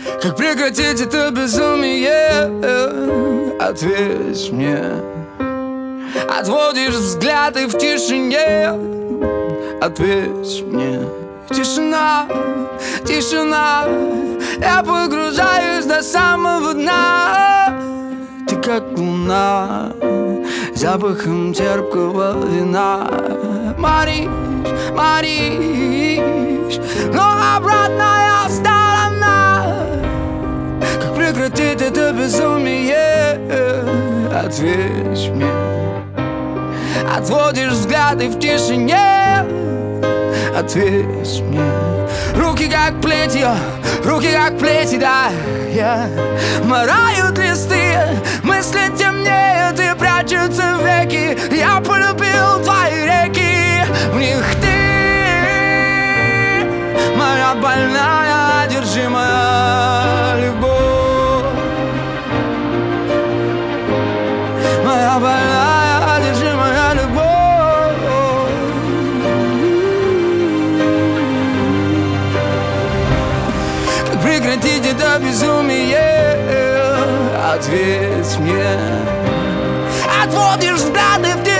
Как прекратить это безумие? Ответь мне. Отводишь взгляд и в тишине. Ответь мне. Тишина, тишина. Я погружаюсь до самого дна. Ты как луна, запахом терпкого вина. Мариш, Мариш, но обратная сторона. Как прекратить это безумие? Ответь мне. Отводишь взгляды в тишине. Ответь мне. Руки как плетья, да, морают листы. Мысли темнеют и прячутся в веки. Я полюбил твои реки. В них ты, моя больная, одержимая любовь. Моя больная, одержимая любовь. Как прекратить это безумие? Ответь мне. Отводишь взгляды в